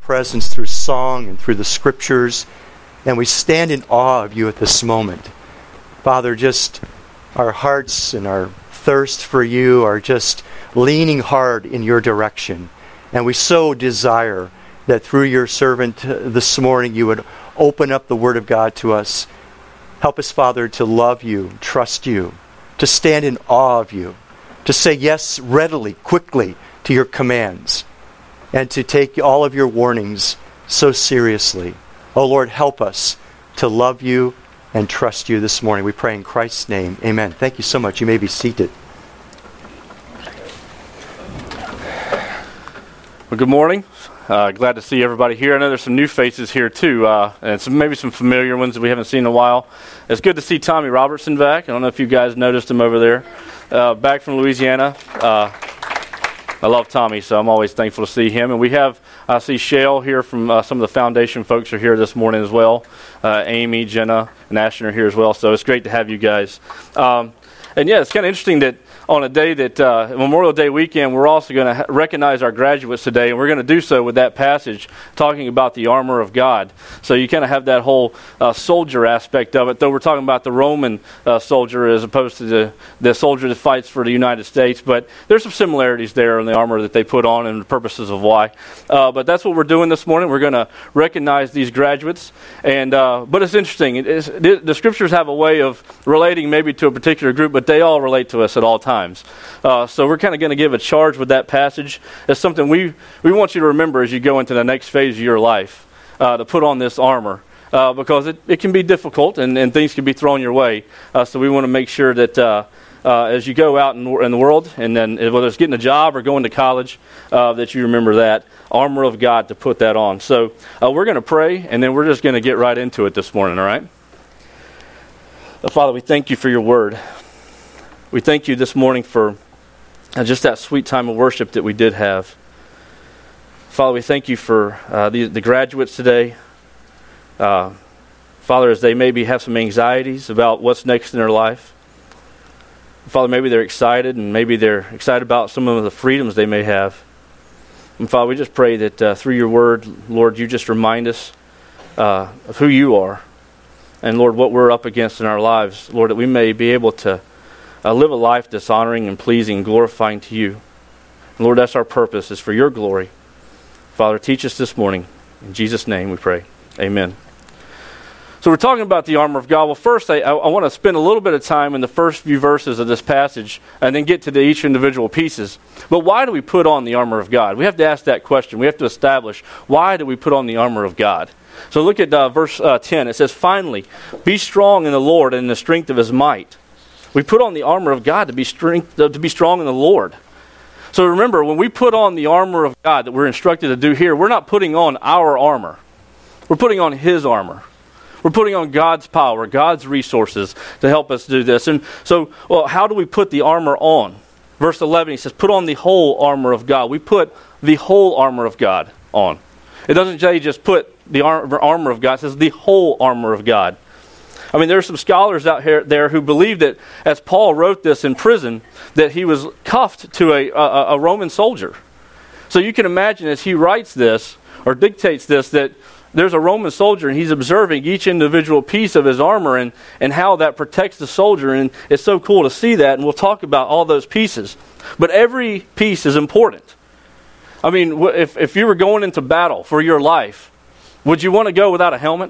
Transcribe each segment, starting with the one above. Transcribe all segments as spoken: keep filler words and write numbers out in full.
presence through song and through the scriptures. And we stand in awe of you at this moment. Father, just our hearts and our thirst for you are just leaning hard in your direction. And we so desire that through your servant this morning you would open up the Word of God to us. Help us, Father, to love you, trust you, to stand in awe of you, to say yes readily, quickly to your commands, and to take all of your warnings so seriously. Oh Lord, help us to love you and trust you this morning. We pray in Christ's name. Amen. Thank you so much. You may be seated. Well, good morning. Uh, glad to see everybody here. I know there's some new faces here too, uh, and some, maybe some familiar ones that we haven't seen in a while. It's good to see Tommy Robertson back. I don't know if you guys noticed him over there. Uh, back from Louisiana. Uh, I love Tommy, so I'm always thankful to see him. And we have, I see Shale here from uh, some of the foundation folks are here this morning as well. Uh, Amy, Jenna, and Ashton are here as well, so it's great to have you guys. Um, and yeah, it's kind of interesting that on a day that, uh, Memorial Day weekend, we're also going to ha- recognize our graduates today, and we're going to do so with that passage talking about the armor of God. So you kind of have that whole uh, soldier aspect of it, though we're talking about the Roman uh, soldier as opposed to the, the soldier that fights for the United States. But there's some similarities there in the armor that they put on and the purposes of why. Uh, but that's what we're doing this morning. We're going to recognize these graduates. and uh, But it's interesting. It is, the, the Scriptures have a way of relating maybe to a particular group, but they all relate to us at all times. Uh, so we're kind of going to give a charge with that passage. It's something we, we want you to remember as you go into the next phase of your life, uh, to put on this armor, uh, because it, it can be difficult and, and things can be thrown your way. Uh, so we want to make sure that uh, uh, as you go out in, in the world, and then whether it's getting a job or going to college, uh, that you remember that armor of God to put that on. So uh, we're going to pray, and then we're just going to get right into it this morning, all right? Uh, Father, we thank you for your word. We thank you this morning for uh, just that sweet time of worship that we did have. Father, we thank you for uh, the, the graduates today. Uh, Father, as they maybe have some anxieties about what's next in their life. Father, maybe they're excited, and maybe they're excited about some of the freedoms they may have. And Father, we just pray that uh, through your word, Lord, you just remind us uh, of who you are. And Lord, what we're up against in our lives. Lord, that we may be able to Uh, live a life that's honoring and pleasing and glorifying to you. And Lord, that's our purpose, is for your glory. Father, teach us this morning. In Jesus' name we pray. Amen. So we're talking about the armor of God. Well, first, I, I want to spend a little bit of time in the first few verses of this passage and then get to the each individual pieces. But why do we put on the armor of God? We have to ask that question. We have to establish, why do we put on the armor of God? So look at uh, verse uh, ten. It says, "Finally, be strong in the Lord and in the strength of his might." We put on the armor of God to be strength, to be strong in the Lord. So remember, when we put on the armor of God that we're instructed to do here, we're not putting on our armor. We're putting on his armor. We're putting on God's power, God's resources to help us do this. And so, well, how do we put the armor on? Verse eleven, he says, "Put on the whole armor of God." We put the whole armor of God on. It doesn't say just put the armor of God. It says the whole armor of God. I mean, there are some scholars out here there who believe that as Paul wrote this in prison, that he was cuffed to a, a, a Roman soldier. So you can imagine as he writes this, or dictates this, that there's a Roman soldier and he's observing each individual piece of his armor and, and how that protects the soldier. And it's so cool to see that, and we'll talk about all those pieces. But every piece is important. I mean, if, if you were going into battle for your life, would you want to go without a helmet?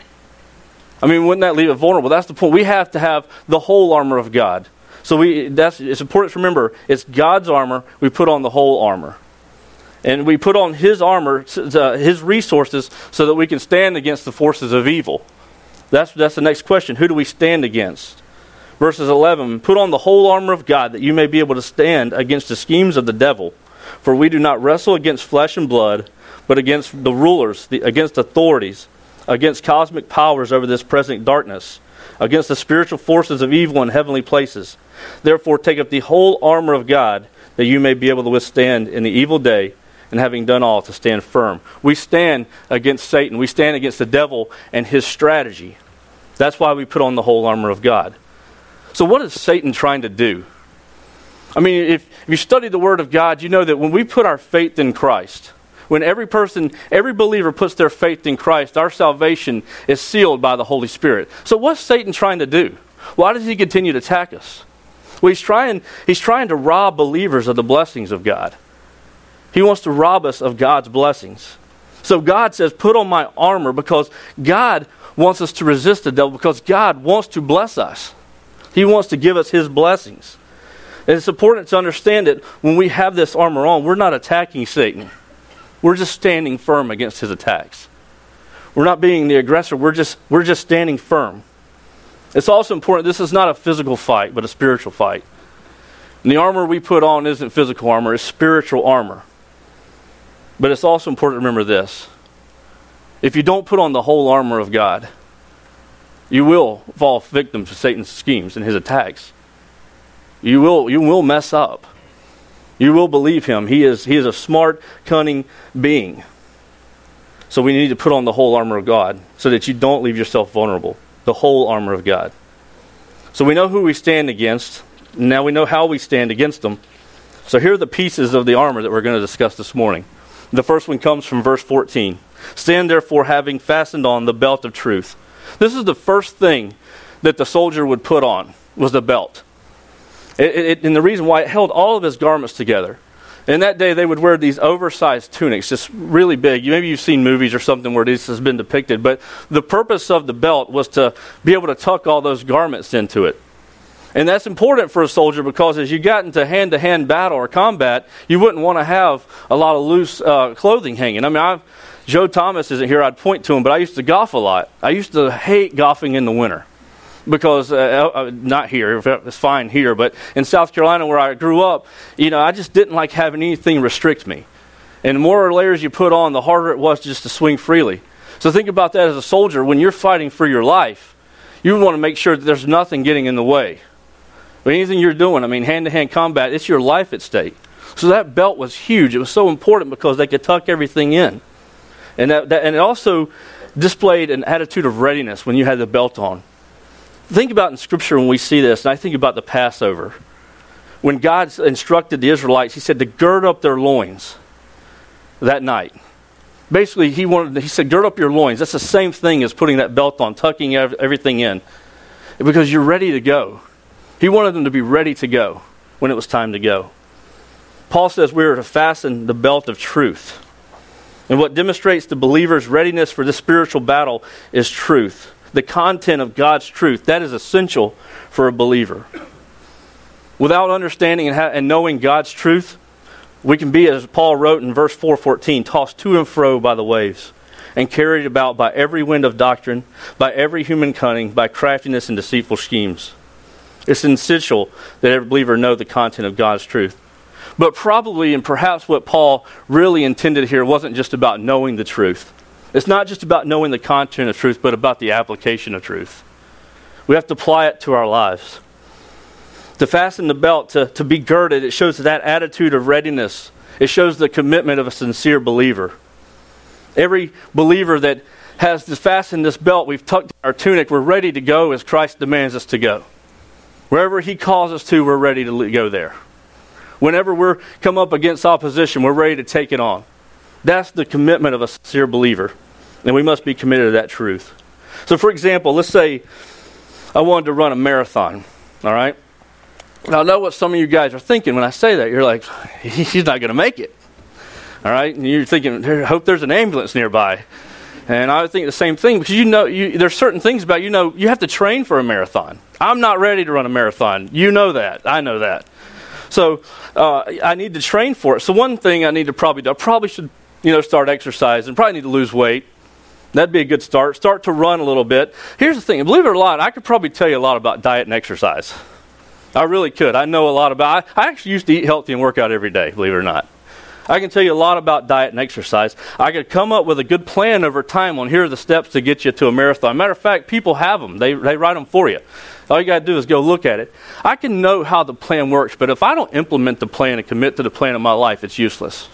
I mean, wouldn't that leave it vulnerable? That's the point. We have to have the whole armor of God. So we that's it's important to remember, it's God's armor. We put on the whole armor. And we put on his armor, uh, his resources, so that we can stand against the forces of evil. That's, that's the next question. Who do we stand against? Verses eleven, "Put on the whole armor of God, that you may be able to stand against the schemes of the devil. For we do not wrestle against flesh and blood, but against the rulers, the, against authorities, against cosmic powers over this present darkness, against the spiritual forces of evil in heavenly places. Therefore take up the whole armor of God, that you may be able to withstand in the evil day, and having done all, to stand firm." We stand against Satan. We stand against the devil and his strategy. That's why we put on the whole armor of God. So what is Satan trying to do? I mean, if, if you study the Word of God, you know that when we put our faith in Christ, when every person, every believer puts their faith in Christ, our salvation is sealed by the Holy Spirit. So what's Satan trying to do? Why does he continue to attack us? Well, he's trying, he's trying to rob believers of the blessings of God. He wants to rob us of God's blessings. So God says, put on my armor, because God wants us to resist the devil, because God wants to bless us. He wants to give us his blessings. And it's important to understand that when we have this armor on, we're not attacking Satan. We're just standing firm against his attacks. We're not being the aggressor. We're just, we're just standing firm. It's also important, this is not a physical fight, but a spiritual fight. And the armor we put on isn't physical armor, it's spiritual armor. But it's also important to remember this. If you don't put on the whole armor of God, you will fall victim to Satan's schemes and his attacks. You will, you will mess up. You will believe him. He is, he is a smart, cunning being. So we need to put on the whole armor of God so that you don't leave yourself vulnerable. The whole armor of God. So we know who we stand against. Now we know how we stand against them. So here are the pieces of the armor that we're going to discuss this morning. The first one comes from verse fourteen. Stand therefore, having fastened on the belt of truth. This is the first thing that the soldier would put on, was the belt. It, it, and the reason why it held all of his garments together. In that day, they would wear these oversized tunics, just really big. Maybe you've seen movies or something where this has been depicted. But the purpose of the belt was to be able to tuck all those garments into it. And that's important for a soldier, because as you got into hand-to-hand battle or combat, you wouldn't want to have a lot of loose uh, clothing hanging. I mean, I've, Joe Thomas isn't here, I'd point to him, but I used to golf a lot. I used to hate golfing in the winter. Because, uh, uh, not here, it's fine here, but in South Carolina where I grew up, you know, I just didn't like having anything restrict me. And the more layers you put on, the harder it was just to swing freely. So think about that as a soldier. When you're fighting for your life, you want to make sure that there's nothing getting in the way. But anything you're doing, I mean, hand-to-hand combat, it's your life at stake. So that belt was huge. It was so important because they could tuck everything in. And, that, that, and it also displayed an attitude of readiness when you had the belt on. Think about in Scripture when we see this, and I think about the Passover. When God instructed the Israelites, he said to gird up their loins that night. Basically, he wanted. He said, gird up your loins. That's the same thing as putting that belt on, tucking everything in. Because you're ready to go. He wanted them to be ready to go when it was time to go. Paul says we are to fasten the belt of truth. And what demonstrates the believer's readiness for this spiritual battle is truth. The content of God's truth, that is essential for a believer. Without understanding and, ha- and knowing God's truth, we can be, as Paul wrote in verse four fourteen, tossed to and fro by the waves and carried about by every wind of doctrine, by every human cunning, by craftiness and deceitful schemes. It's essential that every believer know the content of God's truth. But probably, and perhaps what Paul really intended here wasn't just about knowing the truth. It's not just about knowing the content of truth, but about the application of truth. We have to apply it to our lives. To fasten the belt, to, to be girded, it shows that attitude of readiness. It shows the commitment of a sincere believer. Every believer that has to fasten this belt, we've tucked our tunic, we're ready to go as Christ demands us to go. Wherever He calls us to, we're ready to go there. Whenever we're come up against opposition, we're ready to take it on. That's the commitment of a sincere believer. And we must be committed to that truth. So for example, let's say I wanted to run a marathon. All right? Now I know what some of you guys are thinking when I say that. You're like, he's not going to make it. All right? And you're thinking, I hope there's an ambulance nearby. And I would think the same thing, because you know, you, there's certain things about, you know, you have to train for a marathon. I'm not ready to run a marathon. You know that. I know that. So uh, I need to train for it. So one thing I need to probably do, I probably should, you know, start exercising. Probably need to lose weight. That'd be a good start. Start to run a little bit. Here's the thing. Believe it or not, I could probably tell you a lot about diet and exercise. I really could. I know a lot about I, I actually used to eat healthy and work out every day, believe it or not. I can tell you a lot about diet and exercise. I could come up with a good plan over time on here are the steps to get you to a marathon. Matter of fact, people have them. They, they write them for you. All you got to do is go look at it. I can know how the plan works, but if I don't implement the plan and commit to the plan of my life, it's useless.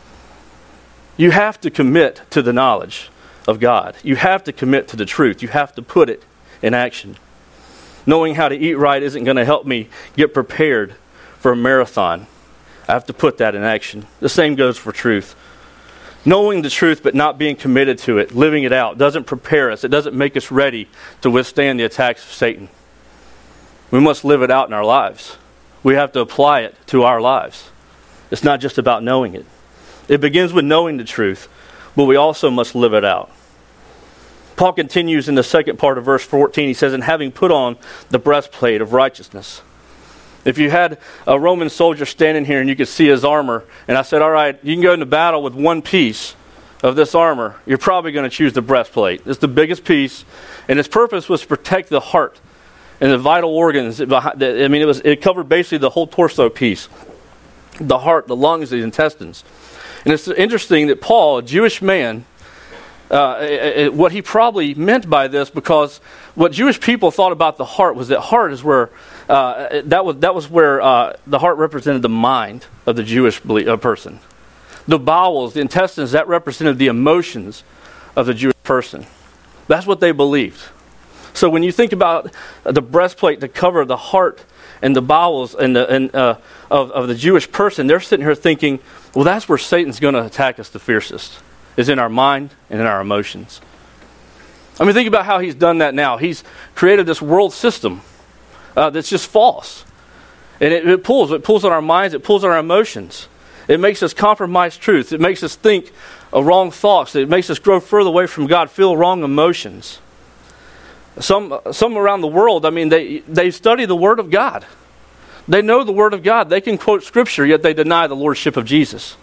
You have to commit to the knowledge of God. You have to commit to the truth. You have to put it in action. Knowing how to eat right isn't going to help me get prepared for a marathon. I have to put that in action. The same goes for truth. Knowing the truth but not being committed to it, living it out, doesn't prepare us. It doesn't make us ready to withstand the attacks of Satan. We must live it out in our lives. We have to apply it to our lives. It's not just about knowing it. It begins with knowing the truth, but we also must live it out. Paul continues in the second part of verse fourteen. He says, and having put on the breastplate of righteousness. If you had a Roman soldier standing here and you could see his armor, and I said, all right, you can go into battle with one piece of this armor, you're probably going to choose the breastplate. It's the biggest piece, and its purpose was to protect the heart and the vital organs. I mean, it was it covered basically the whole torso piece. The heart, the lungs, the intestines. And it's interesting that Paul, a Jewish man, uh, it, it, what he probably meant by this, because what Jewish people thought about the heart was that heart is where uh, that was that was where uh, the heart represented the mind of the Jewish uh, person. The bowels, the intestines, that represented the emotions of the Jewish person. That's what they believed. So when you think about the breastplate to cover the heart and the bowels and the, and, uh, of, of the Jewish person, they're sitting here thinking, well, that's where Satan's going to attack us the fiercest, is in our mind and in our emotions. I mean, think about how he's done that now. He's created this world system uh, that's just false. And it, it pulls. It pulls on our minds. It pulls on our emotions. It makes us compromise truth. It makes us think of wrong thoughts. It makes us grow further away from God, feel wrong emotions. Some some around the world, I mean, they, they study the Word of God. They know the Word of God. They can quote Scripture, yet they deny the Lordship of Jesus.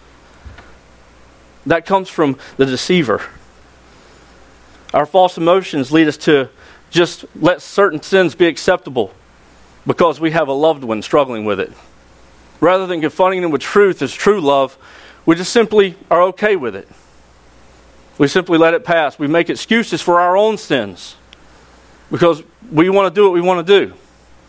That comes from the deceiver. Our false emotions lead us to just let certain sins be acceptable because we have a loved one struggling with it. Rather than confronting them with truth as true love, we just simply are okay with it. We simply let it pass. We make excuses for our own sins because we want to do what we want to do.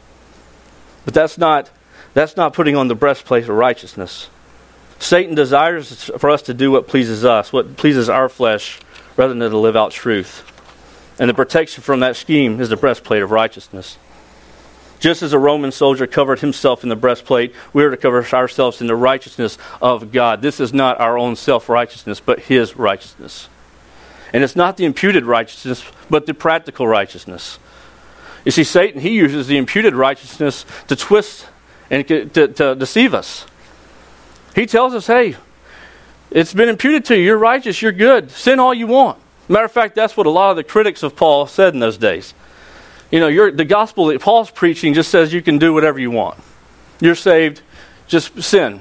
But that's not that's not putting on the breastplate of righteousness. Satan desires for us to do what pleases us, what pleases our flesh, rather than to live out truth. And the protection from that scheme is the breastplate of righteousness. Just as a Roman soldier covered himself in the breastplate, we are to cover ourselves in the righteousness of God. This is not our own self-righteousness, but His righteousness. And it's not the imputed righteousness, but the practical righteousness. You see, Satan, he uses the imputed righteousness to twist and to, to deceive us. He tells us, hey, it's been imputed to you. You're righteous. You're good. Sin all you want. Matter of fact, that's what a lot of the critics of Paul said in those days. You know, you're, the gospel that Paul's preaching just says you can do whatever you want. You're saved. Just sin.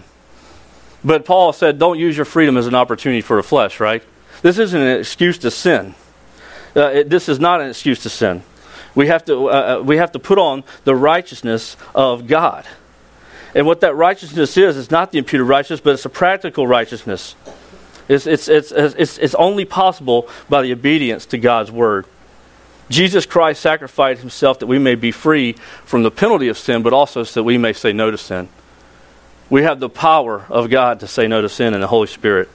But Paul said, don't use your freedom as an opportunity for the flesh, right? This isn't an excuse to sin. Uh, it, this is not an excuse to sin. We have to uh, we have to put on the righteousness of God. And what that righteousness is, is not the imputed righteousness, but it's a practical righteousness. It's, it's, it's, it's, it's only possible by the obedience to God's word. Jesus Christ sacrificed himself that we may be free from the penalty of sin, but also so that we may say no to sin. We have the power of God to say no to sin in the Holy Spirit.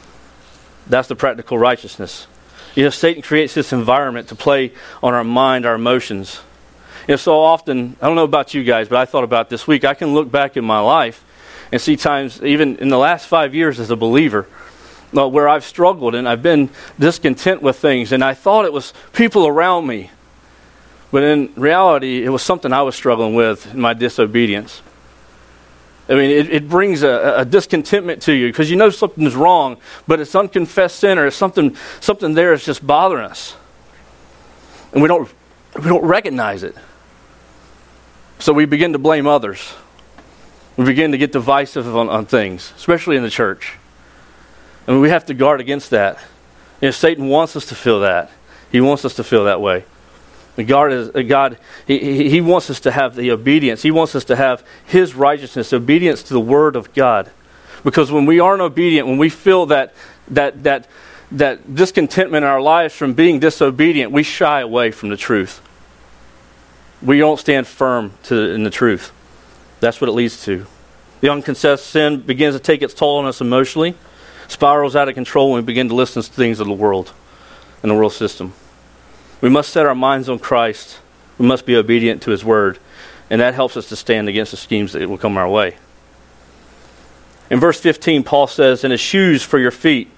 That's the practical righteousness. You know, Satan creates this environment to play on our mind, our emotions. You know, so often, I don't know about you guys, but I thought about this week, I can look back in my life and see times, even in the last five years as a believer, where I've struggled and I've been discontent with things, and I thought it was people around me. But in reality, it was something I was struggling with in my disobedience. I mean, it, it brings a, a discontentment to you because you know something's wrong, but it's unconfessed sin or it's something something there is just bothering us. And we don't we don't recognize it. So we begin to blame others. We begin to get divisive on, on things, especially in the church. I mean, we have to guard against that. You know, Satan wants us to feel that. He wants us to feel that way. And God, is, God he, he wants us to have the obedience. He wants us to have His righteousness, obedience to the Word of God. Because when we aren't obedient, when we feel that that that that discontentment in our lives from being disobedient, we shy away from the truth. We don't stand firm to in the truth. That's what it leads to. The unconfessed sin begins to take its toll on us emotionally, spirals out of control when we begin to listen to things of the world and the world system. We must set our minds on Christ. We must be obedient to His Word. And that helps us to stand against the schemes that will come our way. In verse fifteen, Paul says, and as shoes for your feet,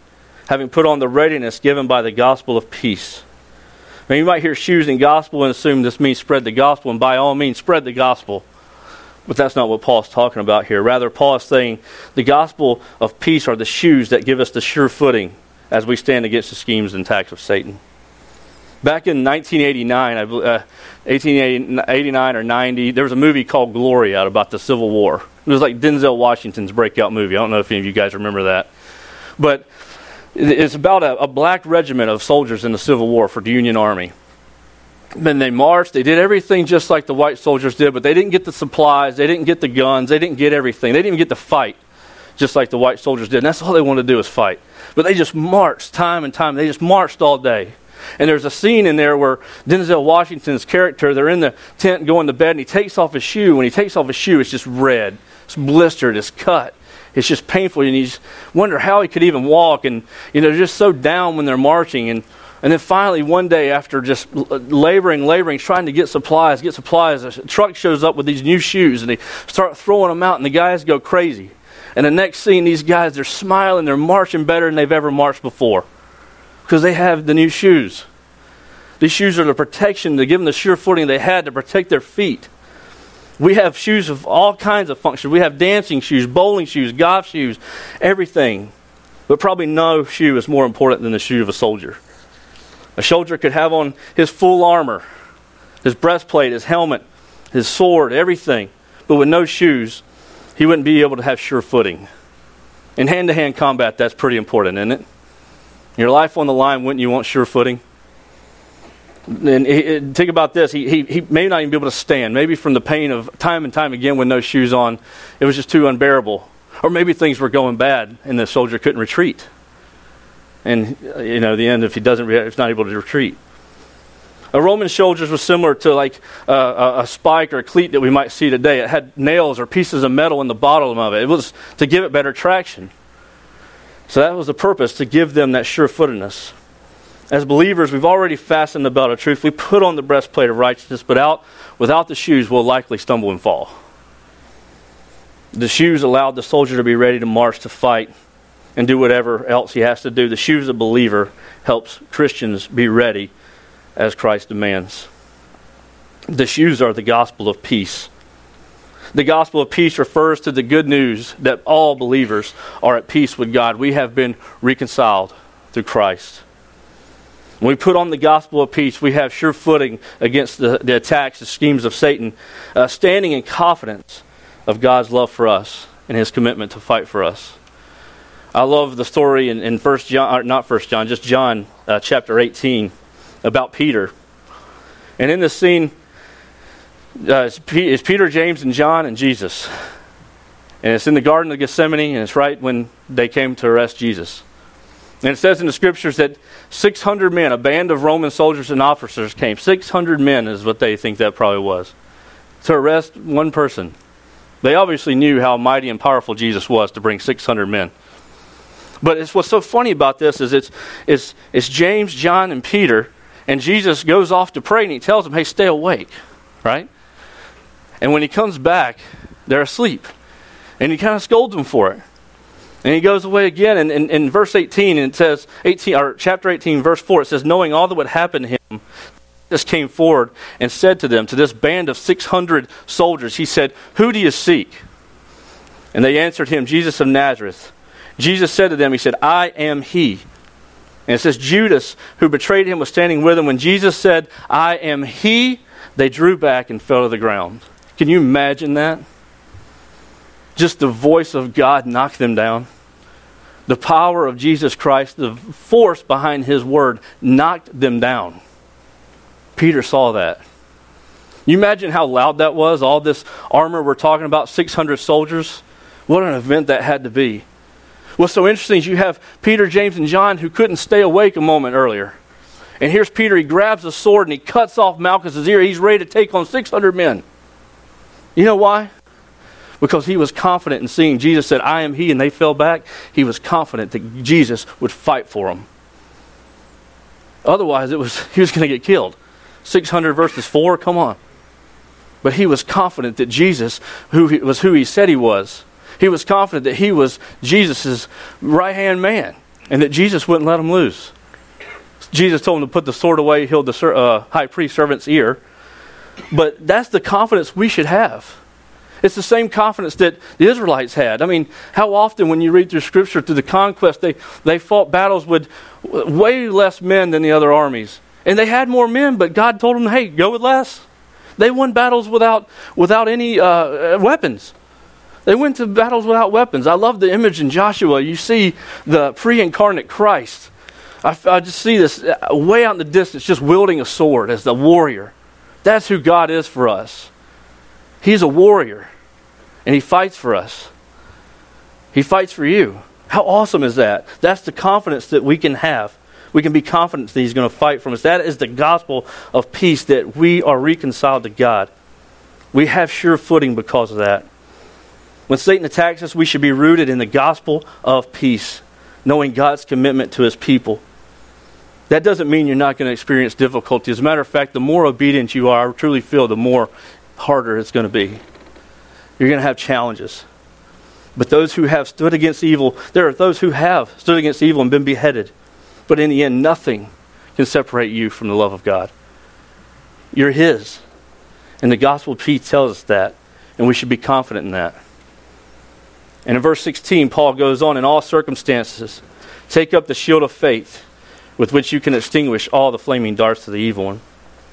having put on the readiness given by the gospel of peace. Now, you might hear shoes and gospel and assume this means spread the gospel, and by all means spread the gospel. But that's not what Paul's talking about here. Rather, Paul is saying the gospel of peace are the shoes that give us the sure footing as we stand against the schemes and attacks of Satan. Back in nineteen eighty-nine, uh, eighteen eighty-nine or ninety, there was a movie called Glory out about the Civil War. It was like Denzel Washington's breakout movie. I don't know if any of you guys remember that. But it's about a, a black regiment of soldiers in the Civil War for the Union Army. Then they marched. They did everything just like the white soldiers did, but they didn't get the supplies. They didn't get the guns. They didn't get everything. They didn't even get to fight just like the white soldiers did. And that's all they wanted to do is fight. But they just marched time and time. They just marched all day. And there's a scene in there where Denzel Washington's character, they're in the tent going to bed, and he takes off his shoe. When he takes off his shoe, it's just red. It's blistered. It's cut. It's just painful. And you just wonder how he could even walk. And, you know, they're just so down when they're marching. And And then finally, one day, after just laboring, laboring, trying to get supplies, get supplies, a truck shows up with these new shoes, and they start throwing them out, and the guys go crazy. And the next scene, these guys, they're smiling, they're marching better than they've ever marched before because they have the new shoes. These shoes are the protection to give them the sure footing they had to protect their feet. We have shoes of all kinds of functions. We have dancing shoes, bowling shoes, golf shoes, everything. But probably no shoe is more important than the shoe of a soldier. A soldier could have on his full armor, his breastplate, his helmet, his sword, everything. But with no shoes, he wouldn't be able to have sure footing. In hand-to-hand combat, that's pretty important, isn't it? Your life on the line, wouldn't you want sure footing? And he, think about this. He, he, he may not even be able to stand. Maybe from the pain of time and time again with no shoes on, it was just too unbearable. Or maybe things were going bad and the soldier couldn't retreat. And, you know, the end, if he doesn't, if he's not able to retreat. A Roman soldiers was similar to like uh, a, a spike or a cleat that we might see today. It had nails or pieces of metal in the bottom of it. It was to give it better traction. So that was the purpose, to give them that sure-footedness. As believers, we've already fastened the belt of truth. We put on the breastplate of righteousness, but out without the shoes, we'll likely stumble and fall. The shoes allowed the soldier to be ready to march, to fight, and do whatever else he has to do. The shoes of a believer helps Christians be ready as Christ demands. The shoes are the gospel of peace. The gospel of peace refers to the good news that all believers are at peace with God. We have been reconciled through Christ. When we put on the gospel of peace, we have sure footing against the, the attacks, the schemes of Satan, uh, standing in confidence of God's love for us and His commitment to fight for us. I love the story in, in First John, or not First John, just John uh, chapter eighteen about Peter. And in this scene, uh, it's, P- it's Peter, James, and John, and Jesus. And it's in the Garden of Gethsemane, and it's right when they came to arrest Jesus. And it says in the Scriptures that six hundred men, a band of Roman soldiers and officers came. six hundred men is what they think that probably was, to arrest one person. They obviously knew how mighty and powerful Jesus was to bring six hundred men. But it's, what's so funny about this is it's, it's, it's James, John, and Peter, and Jesus goes off to pray, and He tells them, hey, stay awake, right? And when He comes back, they're asleep. And He kind of scolds them for it. And He goes away again, and in verse eighteen, and it says, eighteen, or chapter eighteen, verse four, it says, knowing all that would happen to Him, Jesus came forward and said to them, to this band of six hundred soldiers, He said, who do you seek? And they answered Him, Jesus of Nazareth. Jesus said to them, He said, I am He. And it says, Judas, who betrayed Him, was standing with Him. When Jesus said, I am He, they drew back and fell to the ground. Can you imagine that? Just the voice of God knocked them down. The power of Jesus Christ, the force behind His word, knocked them down. Peter saw that. You imagine how loud that was? All this armor we're talking about, six hundred soldiers. What an event that had to be. What's so interesting is you have Peter, James, and John who couldn't stay awake a moment earlier. And here's Peter, he grabs a sword and he cuts off Malchus's ear. He's ready to take on six hundred men. You know why? Because he was confident in seeing Jesus said, I am He, and they fell back. He was confident that Jesus would fight for them. Otherwise, it was he was going to get killed. six hundred versus four, come on. But he was confident that Jesus who he, was who He said He was. He was confident that He was Jesus' right-hand man. and that Jesus wouldn't let them lose. Jesus told him to put the sword away, healed the uh, high priest servant's ear. But that's the confidence we should have. It's the same confidence that the Israelites had. I mean, how often when you read through Scripture, through the conquest, they, they fought battles with way less men than the other armies. And they had more men, but God told them, hey, go with less. They won battles without, without any uh, weapons. They went to battles without weapons. I love the image in Joshua. You see the pre-incarnate Christ. I, I just see this way out in the distance, just wielding a sword as the warrior. That's who God is for us. He's a warrior, and He fights for us. He fights for you. How awesome is that? That's the confidence that we can have. We can be confident that He's going to fight for us. That is the gospel of peace, that we are reconciled to God. We have sure footing because of that. When Satan attacks us, we should be rooted in the gospel of peace, knowing God's commitment to His people. That doesn't mean you're not going to experience difficulty. As a matter of fact, the more obedient you are, I truly feel, the more harder it's going to be. You're going to have challenges. But those who have stood against evil, there are those who have stood against evil and been beheaded. But in the end, nothing can separate you from the love of God. You're His. And the gospel of peace tells us that. And we should be confident in that. And in verse sixteen, Paul goes on, in all circumstances, take up the shield of faith, with which you can extinguish all the flaming darts of the evil one.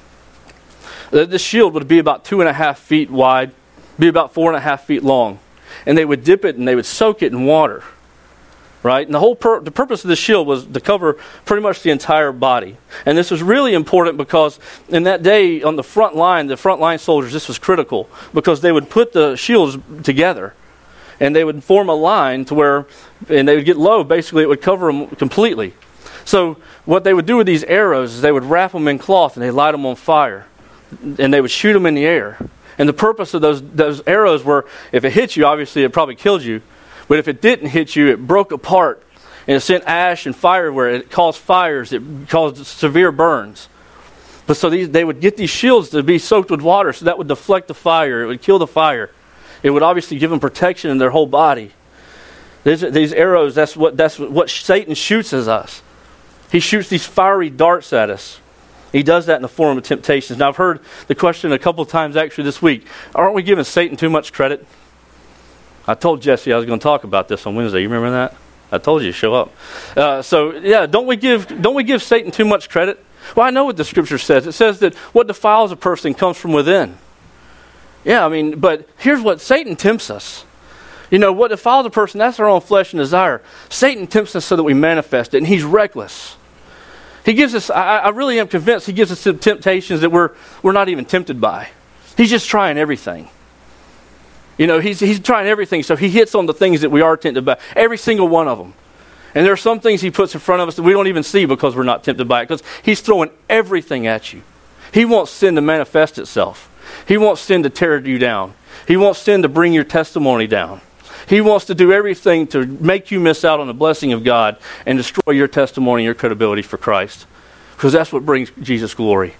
The shield would be about two and a half feet wide, be about four and a half feet long. And they would dip it and they would soak it in water. Right? And the whole pur- the purpose of the shield was to cover pretty much the entire body. And this was really important because in that day, on the front line, the front line soldiers, this was critical. Because they would put the shields together. And they would form a line to where, and they would get low, basically it would cover them completely. So what they would do with these arrows is they would wrap them in cloth and they light them on fire. And they would shoot them in the air. And the purpose of those those arrows were, if it hit you, obviously it probably killed you. But if it didn't hit you, it broke apart. And it sent ash and fire where it caused fires. It caused severe burns. But so these, they would get these shields to be soaked with water, so that would deflect the fire. It would kill the fire. It would obviously give them protection in their whole body. These, these arrows, that's what that's what Satan shoots at us. He shoots these fiery darts at us. He does that in the form of temptations. Now, I've heard the question a couple of times actually this week. Aren't we giving Satan too much credit? I told Jesse I was going to talk about this on Wednesday. You remember that? I told you to show up. Uh, so, yeah, don't we give don't we give Satan too much credit? Well, I know what the Scripture says. It says that what defiles a person comes from within. Yeah, I mean, but here's what Satan tempts us. You know, what defiles a person, that's our own flesh and desire. Satan tempts us so that we manifest it, and he's reckless. He gives us, I, I really am convinced, he gives us some temptations that we're we're not even tempted by. He's just trying everything. You know, he's he's trying everything, so he hits on the things that we are tempted by. Every single one of them. And there are some things he puts in front of us that we don't even see because we're not tempted by it, because he's throwing everything at you. He wants sin to manifest itself. He wants sin to tear you down. He wants sin to bring your testimony down. He wants to do everything to make you miss out on the blessing of God and destroy your testimony and your credibility for Christ. Because that's what brings Jesus glory.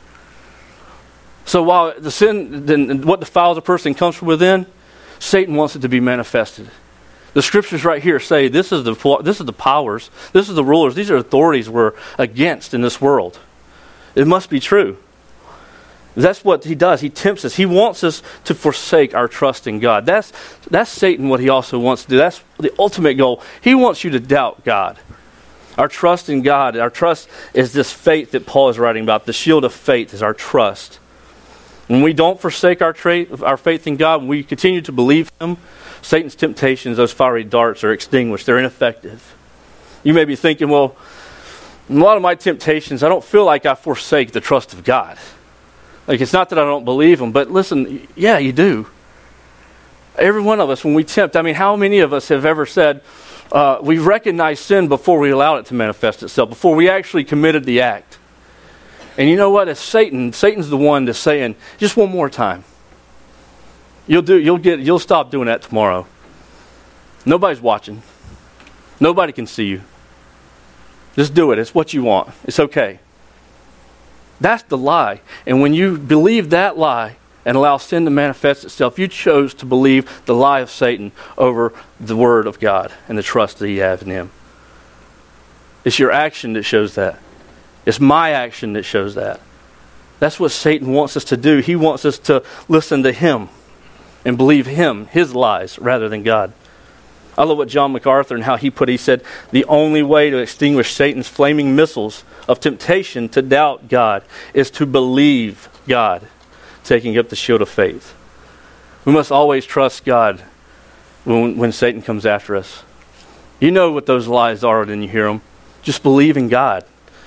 So while the sin, then what defiles a person comes from within, Satan wants it to be manifested. The scriptures right here say this is the this is the powers, this is the rulers, these are authorities we're against in this world. It must be true. That's what he does. He tempts us. He wants us to forsake our trust in God. That's that's Satan, what he also wants to do. That's the ultimate goal. He wants you to doubt God. Our trust in God, our trust is this faith that Paul is writing about. The shield of faith is our trust. When we don't forsake our, tra- our faith in God, when we continue to believe Him, Satan's temptations, those fiery darts, are extinguished. They're ineffective. You may be thinking, well, in a lot of my temptations, I don't feel like I forsake the trust of God. Like, it's not that I don't believe Him, but listen, yeah, you do. Every one of us, when we tempt, I mean, how many of us have ever said, uh, we recognize sin before we allowed it to manifest itself, before we actually committed the act? And you know what? It's Satan. Satan's the one that's saying, just one more time. You'll do. You'll get. You'll stop doing that tomorrow. Nobody's watching. Nobody can see you. Just do it. It's what you want. It's okay. That's the lie. And when you believe that lie and allow sin to manifest itself, you chose to believe the lie of Satan over the Word of God and the trust that you have in Him. It's your action that shows that. It's my action that shows that. That's what Satan wants us to do. He wants us to listen to him and believe him, his lies, rather than God. I love what John MacArthur and how he put it. He said, the only way to extinguish Satan's flaming missiles of temptation to doubt God is to believe God, taking up the shield of faith. We must always trust God when, when Satan comes after us. You know what those lies are when you hear them. Just believe in God.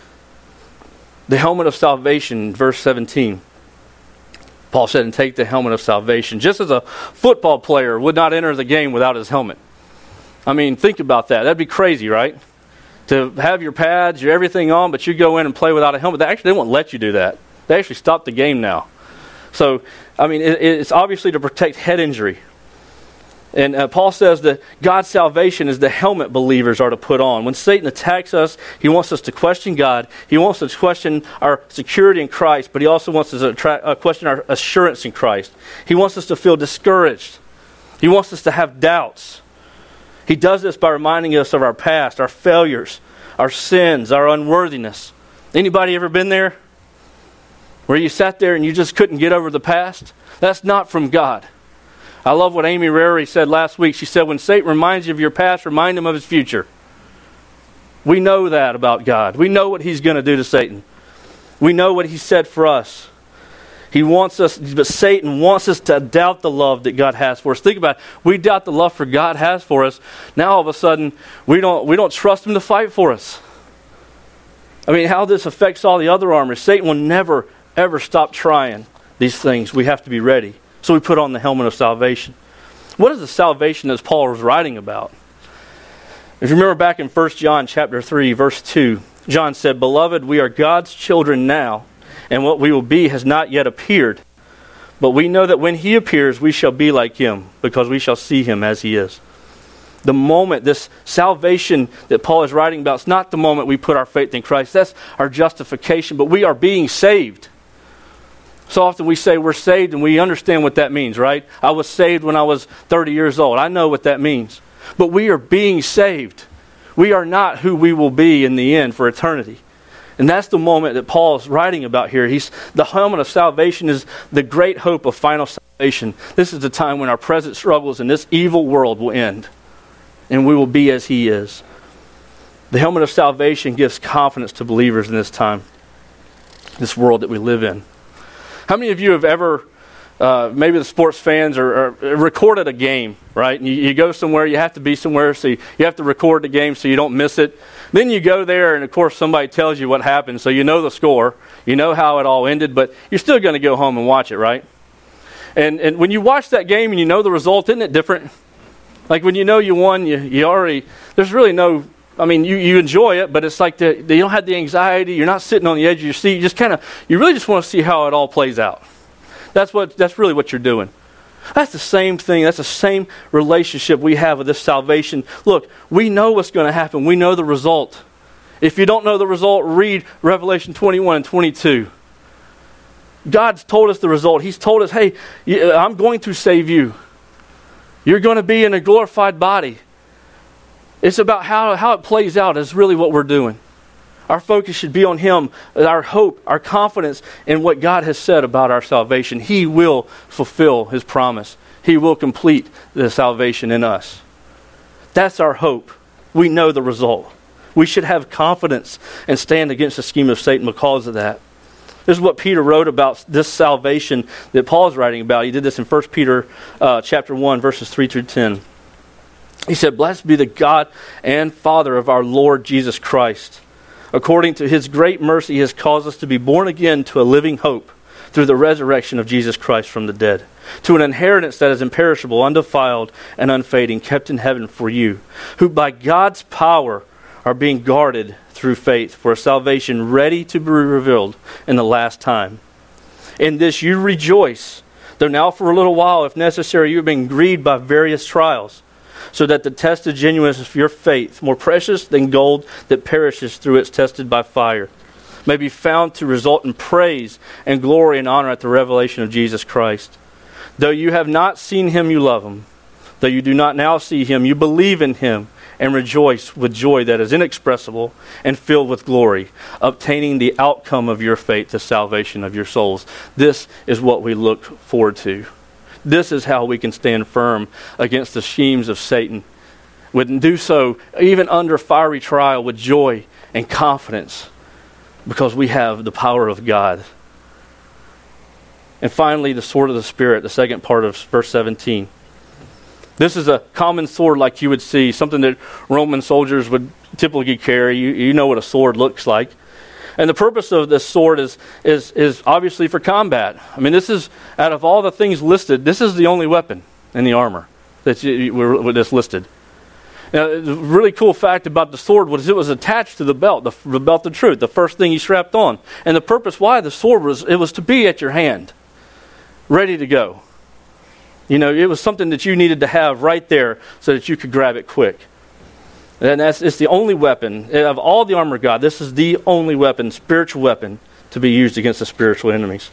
The helmet of salvation, verse seventeen. Paul said, and take the helmet of salvation. Just as a football player would not enter the game without his helmet. I mean, think about that. That'd be crazy, right? To have your pads, your everything on, but you go in and play without a helmet. They actually they won't let you do that. They actually stopped the game now. So, I mean, it, it's obviously to protect head injury. And uh, Paul says that God's salvation is the helmet believers are to put on. When Satan attacks us, he wants us to question God. He wants us to question our security in Christ, but he also wants us to attract, uh, question our assurance in Christ. He wants us to feel discouraged. He wants us to have doubts. He does this by reminding us of our past, our failures, our sins, our unworthiness. Anybody ever been there? Where you sat there and you just couldn't get over the past? That's not from God. I love what Amy Rary said last week. She said, when Satan reminds you of your past, remind him of his future. We know that about God. We know what he's going to do to Satan. We know what he said for us. He wants us, but Satan wants us to doubt the love that God has for us. Think about it. We doubt the love for God has for us. Now all of a sudden, we don't, we don't trust him to fight for us. I mean, how this affects all the other armors. Satan will never, ever stop trying these things. We have to be ready. So we put on the helmet of salvation. What is the salvation that Paul was writing about? If you remember back in First John chapter three, verse two, John said, Beloved, we are God's children now, and what we will be has not yet appeared. But we know that when he appears, we shall be like him, because we shall see him as he is. The moment, this salvation that Paul is writing about, it's not the moment we put our faith in Christ. That's our justification, but we are being saved. So often we say we're saved and we understand what that means, right? I was saved when I was thirty years old. I know what that means. But we are being saved. We are not who we will be in the end for eternity. And that's the moment that Paul is writing about here. He's, the helmet of salvation is the great hope of final salvation. This is the time when our present struggles in this evil world will end. And we will be as he is. The helmet of salvation gives confidence to believers in this time. This world that we live in. How many of you have ever, uh, maybe the sports fans, or, or recorded a game, right? And you, you go somewhere, you have to be somewhere, so you, you have to record the game so you don't miss it. Then you go there, and of course somebody tells you what happened, so you know the score, you know how it all ended, but you're still going to go home and watch it, right? And and when you watch that game and you know the result, isn't it different? Like when you know you won, you, you already, there's really no, I mean, you, you enjoy it, but it's like the, you don't have the anxiety. You're not sitting on the edge of your seat. You just kind of, you really just want to see how it all plays out. That's what. That's really what you're doing. That's the same thing. That's the same relationship we have with this salvation. Look, we know what's going to happen. We know the result. If you don't know the result, read Revelation twenty-one and twenty-two. God's told us the result. He's told us, hey, I'm going to save you. You're going to be in a glorified body. It's about how, how it plays out is really what we're doing. Our focus should be on him, our hope, our confidence in what God has said about our salvation. He will fulfill his promise. He will complete the salvation in us. That's our hope. We know the result. We should have confidence and stand against the scheme of Satan because of that. This is what Peter wrote about this salvation that Paul is writing about. He did this in First Peter uh, chapter one, verses three through ten. He said, Blessed be the God and Father of our Lord Jesus Christ. According to his great mercy, he has caused us to be born again to a living hope through the resurrection of Jesus Christ from the dead, to an inheritance that is imperishable, undefiled, and unfading, kept in heaven for you, who by God's power are being guarded through faith for a salvation ready to be revealed in the last time. In this you rejoice, though now for a little while, if necessary, you have been grieved by various trials, so that the tested genuineness of your faith, more precious than gold that perishes through its tested by fire, may be found to result in praise and glory and honor at the revelation of Jesus Christ. Though you have not seen him, you love him. Though you do not now see him, you believe in him, and rejoice with joy that is inexpressible and filled with glory, obtaining the outcome of your faith, the salvation of your souls. This is what we look forward to. This is how we can stand firm against the schemes of Satan. We can do so even under fiery trial with joy and confidence because we have the power of God. And finally, the sword of the Spirit, the second part of verse seventeen. This is a common sword like you would see, something that Roman soldiers would typically carry. You, you know what a sword looks like. And the purpose of this sword is, is, is obviously for combat. I mean, this is, out of all the things listed, this is the only weapon in the armor that's, that's listed. Now, the really cool fact about the sword was it was attached to the belt, the, the belt of truth, the first thing you strapped on. And the purpose why the sword was, it was to be at your hand, ready to go. You know, it was something that you needed to have right there so that you could grab it quick. And that's it's the only weapon of all the armor of God. This is the only weapon, spiritual weapon, to be used against the spiritual enemies.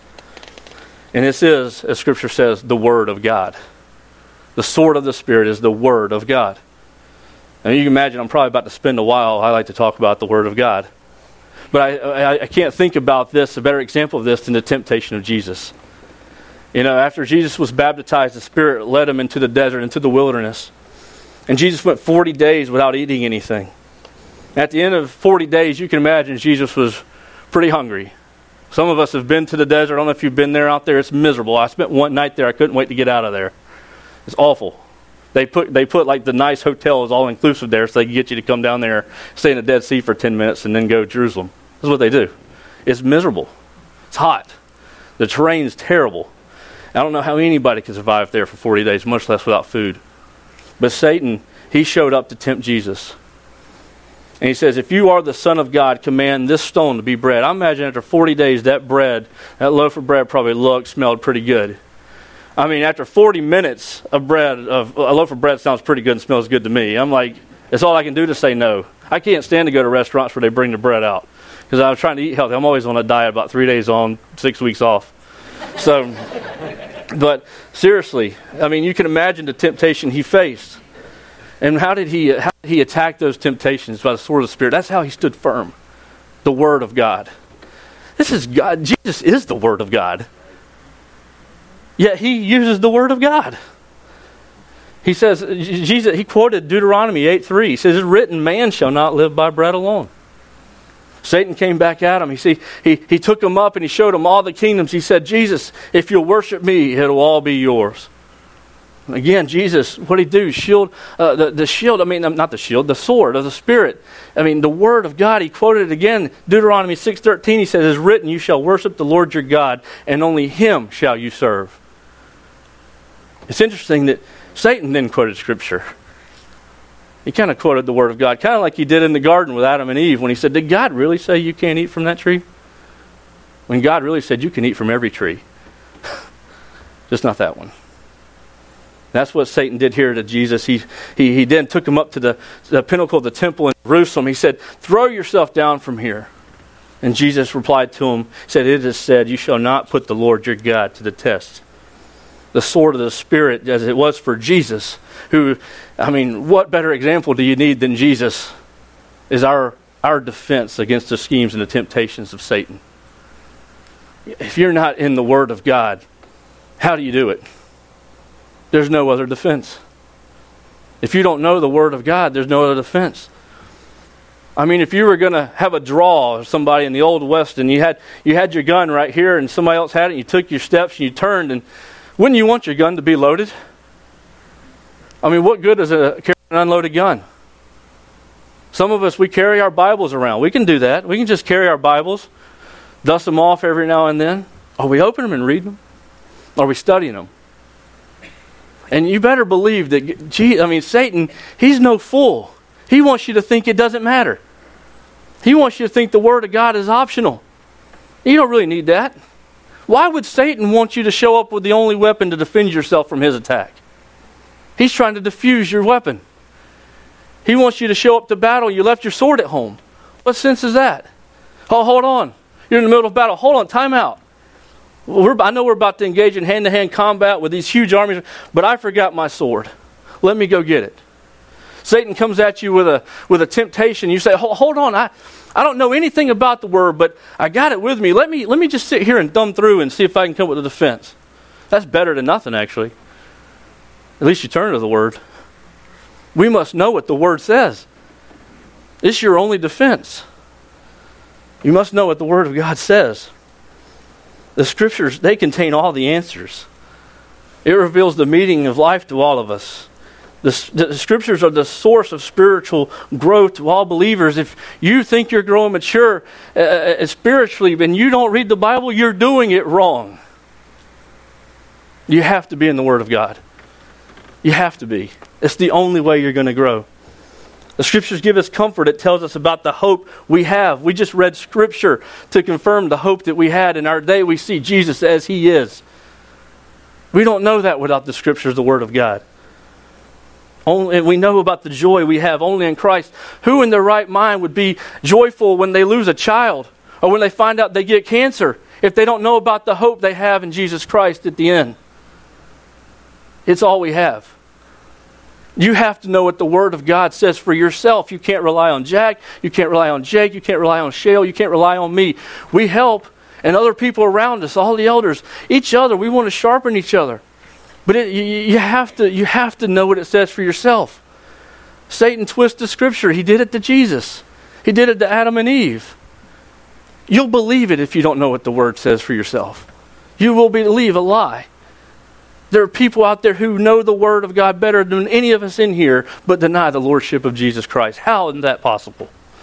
And this is, as Scripture says, the Word of God. The sword of the Spirit is the Word of God. And you can imagine I'm probably about to spend a while. I like to talk about the Word of God. But I, I, I can't think about this, a better example of this, than the temptation of Jesus. You know, after Jesus was baptized, the Spirit led him into the desert, into the wilderness. And Jesus went forty days without eating anything. At the end of forty days, you can imagine Jesus was pretty hungry. Some of us have been to the desert. I don't know if you've been there out there. It's miserable. I spent one night there. I couldn't wait to get out of there. It's awful. They put they put like the nice hotels all inclusive there so they can get you to come down there, stay in the Dead Sea for ten minutes, and then go to Jerusalem. That's what they do. It's miserable. It's hot. The terrain's terrible. I don't know how anybody can survive there for forty days, much less without food. But Satan, he showed up to tempt Jesus. And he says, if you are the Son of God, command this stone to be bread. I imagine after forty days, that bread, that loaf of bread probably looked, smelled pretty good. I mean, after forty minutes of bread, of a loaf of bread sounds pretty good and smells good to me. I'm like, it's all I can do to say no. I can't stand to go to restaurants where they bring the bread out. Because I'm trying to eat healthy. I'm always on a diet, about three days on, six weeks off. So, but seriously, I mean, you can imagine the temptation he faced. And how did he how did he attack those temptations? By the sword of the Spirit. That's how he stood firm. The Word of God. This is God. Jesus is the Word of God. Yet he uses the Word of God. He says, Jesus, he quoted Deuteronomy eight three. He says, it's written, man shall not live by bread alone. Satan came back at him. He, see, he, he took him up and he showed him all the kingdoms. He said, Jesus, if you'll worship me, it'll all be yours. And again, Jesus, what did he do? Shield, uh, the, the shield, I mean, not the shield, the sword of the Spirit. I mean, the Word of God. He quoted it again. Deuteronomy six thirteen, he says, it's written, you shall worship the Lord your God, and only Him shall you serve. It's interesting that Satan then quoted Scripture. He kind of quoted the Word of God, kind of like he did in the garden with Adam and Eve when he said, did God really say you can't eat from that tree? When God really said you can eat from every tree. Just not that one. That's what Satan did here to Jesus. He, he, he then took him up to the, the pinnacle of the temple in Jerusalem. He said, throw yourself down from here. And Jesus replied to him, said, it is said, you shall not put the Lord your God to the test. The sword of the Spirit, as it was for Jesus, who, I mean, what better example do you need than Jesus, is our, our defense against the schemes and the temptations of Satan. If you're not in the Word of God, how do you do it? There's no other defense. If you don't know the Word of God, there's no other defense. I mean, if you were going to have a draw of somebody in the Old West and you had you had your gun right here and somebody else had it and you took your steps and you turned, and wouldn't you want your gun to be loaded? I mean, what good is a carry an unloaded gun? Some of us, we carry our Bibles around. We can do that. We can just carry our Bibles, dust them off every now and then. Are we opening them and reading them? Are we studying them? And you better believe that, gee, I mean, Satan, he's no fool. He wants you to think it doesn't matter. He wants you to think the Word of God is optional. You don't really need that. Why would Satan want you to show up with the only weapon to defend yourself from his attack? He's trying to defuse your weapon. He wants you to show up to battle. You left your sword at home. What sense is that? Oh, hold on. You're in the middle of battle. Hold on, time out. We're, I know we're about to engage in hand-to-hand combat with these huge armies, but I forgot my sword. Let me go get it. Satan comes at you with a with a temptation. You say, hold, hold on, I, I don't know anything about the Word, but I got it with me. Let me let me just sit here and thumb through and see if I can come up with a defense. That's better than nothing, actually. At least you turn to the Word. We must know what the Word says. It's your only defense. You must know what the Word of God says. The Scriptures, they contain all the answers. It reveals the meaning of life to all of us. The, the Scriptures are the source of spiritual growth to all believers. If you think you're growing mature uh, spiritually and you don't read the Bible, you're doing it wrong. You have to be in the Word of God. You have to be. It's the only way you're going to grow. The Scriptures give us comfort. It tells us about the hope we have. We just read Scripture to confirm the hope that we had. In our day, we see Jesus as He is. We don't know that without the Scriptures, the Word of God. Only, we know about the joy we have only in Christ. Who in their right mind would be joyful when they lose a child or when they find out they get cancer if they don't know about the hope they have in Jesus Christ at the end? It's all we have. You have to know what the Word of God says for yourself. You can't rely on Jack. You can't rely on Jake. You can't rely on Shale. You can't rely on me. We help, and other people around us, all the elders, each other. We want to sharpen each other. But it, you, you have to you have to know what it says for yourself. Satan twisted Scripture. He did it to Jesus. He did it to Adam and Eve. You'll believe it if you don't know what the Word says for yourself. You will believe a lie. There are people out there who know the Word of God better than any of us in here, but deny the Lordship of Jesus Christ. How is that possible?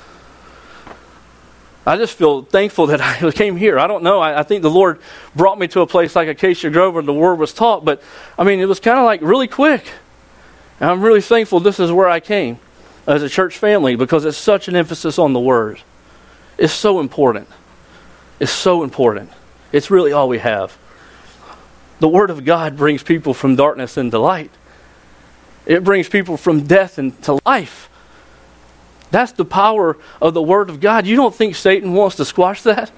I just feel thankful that I came here. I don't know. I, I think the Lord brought me to a place like Acacia Grove where the Word was taught, but I mean, it was kind of like really quick. And I'm really thankful this is where I came as a church family because it's such an emphasis on the Word. It's so important. It's so important. It's really all we have. The Word of God brings people from darkness into light. It brings people from death into life. That's the power of the Word of God. You don't think Satan wants to squash that?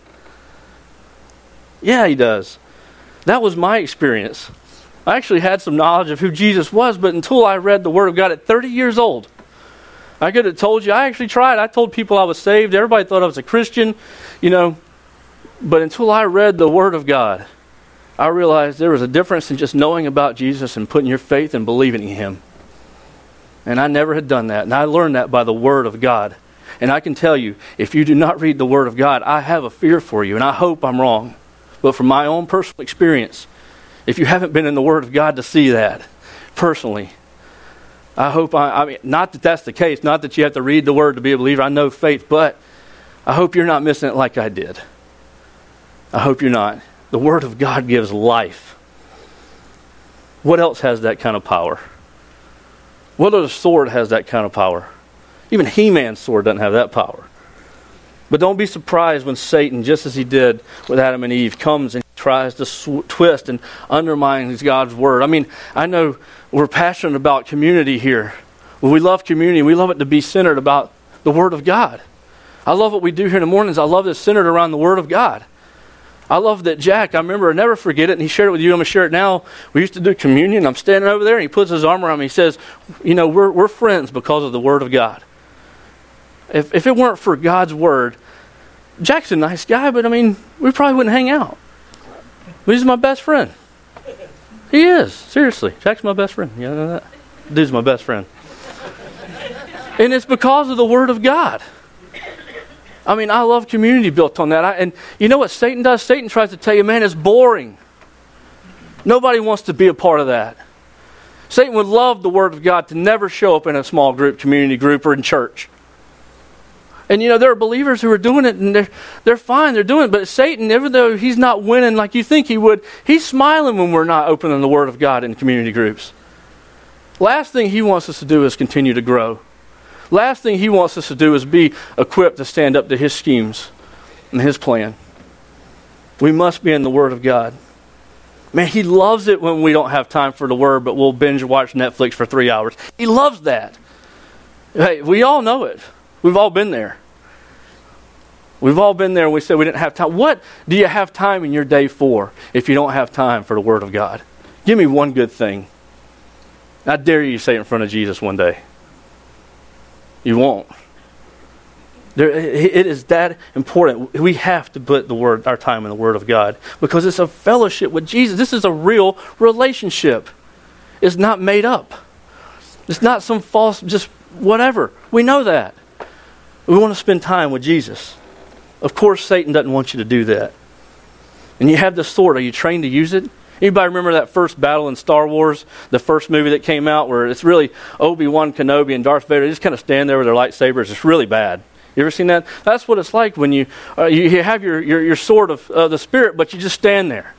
Yeah, he does. That was my experience. I actually had some knowledge of who Jesus was, but until I read the Word of God at thirty years old, I could have told you. I actually tried. I told people I was saved. Everybody thought I was a Christian, you know. But until I read the Word of God, I realized there was a difference in just knowing about Jesus and putting your faith and believing in Him. And I never had done that. And I learned that by the Word of God. And I can tell you, if you do not read the Word of God, I have a fear for you. And I hope I'm wrong. But from my own personal experience, if you haven't been in the Word of God to see that, personally, I hope, I, I mean, not that that's the case. Not that you have to read the Word to be a believer. I know faith. But I hope you're not missing it like I did. I hope you're not. The Word of God gives life. What else has that kind of power? What other sword has that kind of power? Even He-Man's sword doesn't have that power. But don't be surprised when Satan, just as he did with Adam and Eve, comes and tries to sw- twist and undermine God's Word. I mean, I know we're passionate about community here. Well, we love community. We love it to be centered about the Word of God. I love what we do here in the mornings. I love it centered around the Word of God. I love that Jack, I remember, I never forget it, and he shared it with you. I'm going to share it now. We used to do communion. I'm standing over there, and he puts his arm around me. He says, you know, we're we're friends because of the Word of God. If if it weren't for God's Word, Jack's a nice guy, but I mean, we probably wouldn't hang out. But he's my best friend. He is, seriously. Jack's my best friend. You know that? Dude's my best friend. And it's because of the Word of God. I mean, I love community built on that. I, and you know what Satan does? Satan tries to tell you, man, it's boring. Nobody wants to be a part of that. Satan would love the Word of God to never show up in a small group, community group, or in church. And you know, there are believers who are doing it, and they're, they're fine, they're doing it. But Satan, even though he's not winning like you think he would, he's smiling when we're not opening the Word of God in community groups. Last thing he wants us to do is continue to grow. Last thing he wants us to do is be equipped to stand up to his schemes and his plan. We must be in the Word of God. Man, he loves it when we don't have time for the Word, but we'll binge watch Netflix for three hours. He loves that. Hey, we all know it. We've all been there. We've all been there and we said we didn't have time. What do you have time in your day for if you don't have time for the Word of God? Give me one good thing. I dare you to say it in front of Jesus one day. You won't. There, it is that important. We have to put the word, our time in the Word of God, because it's a fellowship with Jesus. This is a real relationship. It's not made up. It's not some false, just whatever. We know that. We want to spend time with Jesus. Of course, Satan doesn't want you to do that. And you have the sword. Are you trained to use it? Anybody remember that first battle in Star Wars, the first movie that came out, where it's really Obi-Wan Kenobi and Darth Vader? They just kind of stand there with their lightsabers. It's really bad. You ever seen that? That's what it's like when you uh, you have your, your, your sword of uh, the Spirit, but you just stand there.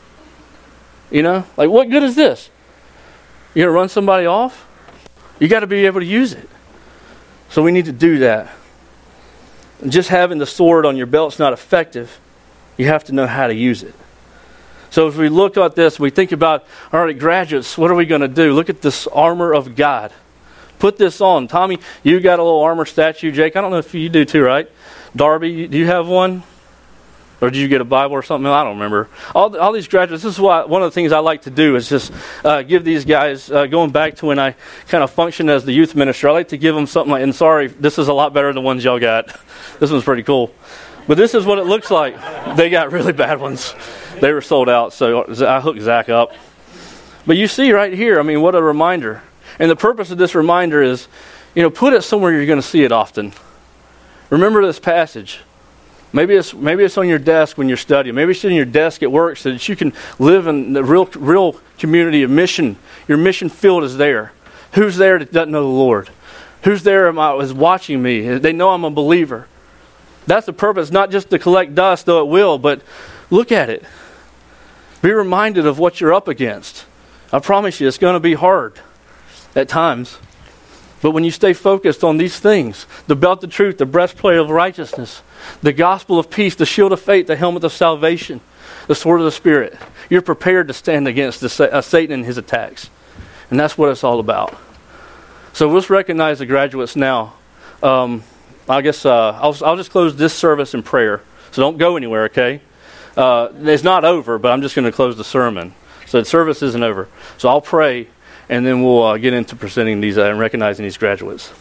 You know? Like, what good is this? You're going to run somebody off? You got to be able to use it. So we need to do that. And just having the sword on your belt's not effective. You have to know how to use it. So as we look at this, we think about, all right, graduates, what are we going to do? Look at this armor of God. Put this on. Tommy, you got a little armor statue. Jake, I don't know if you do too, right? Darby, do you have one? Or did you get a Bible or something? I don't remember. All, all these graduates, this is why one of the things I like to do is just uh, give these guys, uh, going back to when I kind of functioned as the youth minister, I like to give them something like, and sorry, this is a lot better than the ones y'all got. This one's pretty cool. But this is what it looks like. They got really bad ones. They were sold out, so I hooked Zach up. But you see right here, I mean, what a reminder. And the purpose of this reminder is, you know, put it somewhere you're going to see it often. Remember this passage. Maybe it's maybe it's on your desk when you're studying. Maybe it's in your desk at work so that you can live in the real real community of mission. Your mission field is there. Who's there that doesn't know the Lord? Who's there is watching me? They know I'm a believer. That's the purpose, not just to collect dust, though it will, but look at it. Be reminded of what you're up against. I promise you, it's going to be hard at times. But when you stay focused on these things, the belt of truth, the breastplate of righteousness, the gospel of peace, the shield of faith, the helmet of salvation, the sword of the Spirit, you're prepared to stand against the, uh, Satan and his attacks. And that's what it's all about. So let's recognize the graduates now. Um, I guess uh, I'll, I'll just close this service in prayer. So don't go anywhere, okay? Uh, it's not over, but I'm just going to close the sermon. So the service isn't over. So I'll pray, and then we'll uh, get into presenting these uh, and recognizing these graduates.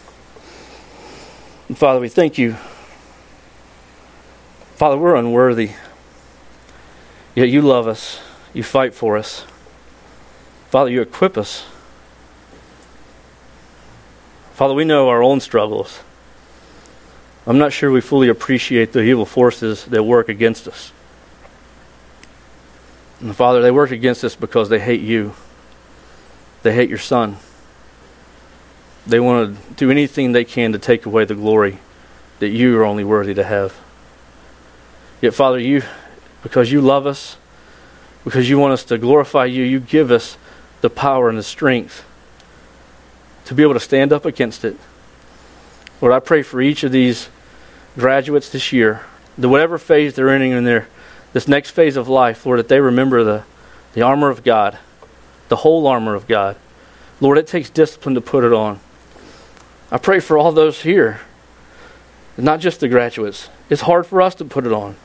And Father, we thank you. Father, we're unworthy. Yet you love us. You fight for us. Father, you equip us. Father, we know our own struggles. I'm not sure we fully appreciate the evil forces that work against us. And Father, they work against us because they hate you. They hate your Son. They want to do anything they can to take away the glory that you are only worthy to have. Yet, Father, you, because you love us, because you want us to glorify you, you give us the power and the strength to be able to stand up against it. Lord, I pray for each of these graduates this year, that whatever phase they're entering in their this next phase of life, Lord, that they remember the, the armor of God, the whole armor of God. Lord, it takes discipline to put it on. I pray for all those here, not just the graduates. It's hard for us to put it on.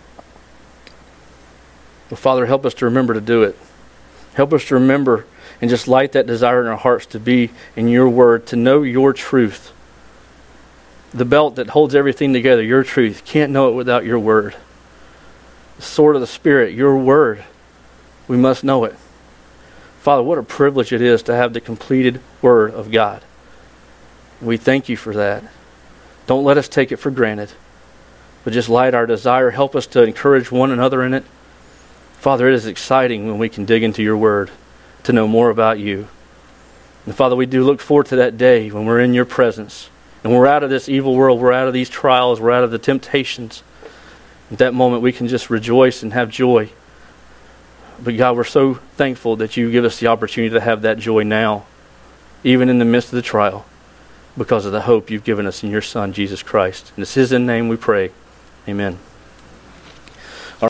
But Father, help us to remember to do it. Help us to remember and just light that desire in our hearts to be in your word, to know your truth. The belt that holds everything together, your truth. Can't know it without your word. The sword of the Spirit, your word. We must know it. Father, what a privilege it is to have the completed word of God. We thank you for that. Don't let us take it for granted, but just light our desire. Help us to encourage one another in it. Father, it is exciting when we can dig into your word to know more about you. And Father, we do look forward to that day when we're in your presence and we're out of this evil world, we're out of these trials, we're out of the temptations. At that moment, we can just rejoice and have joy. But God, we're so thankful that you give us the opportunity to have that joy now, even in the midst of the trial, because of the hope you've given us in your Son, Jesus Christ. And it's his name we pray. Amen.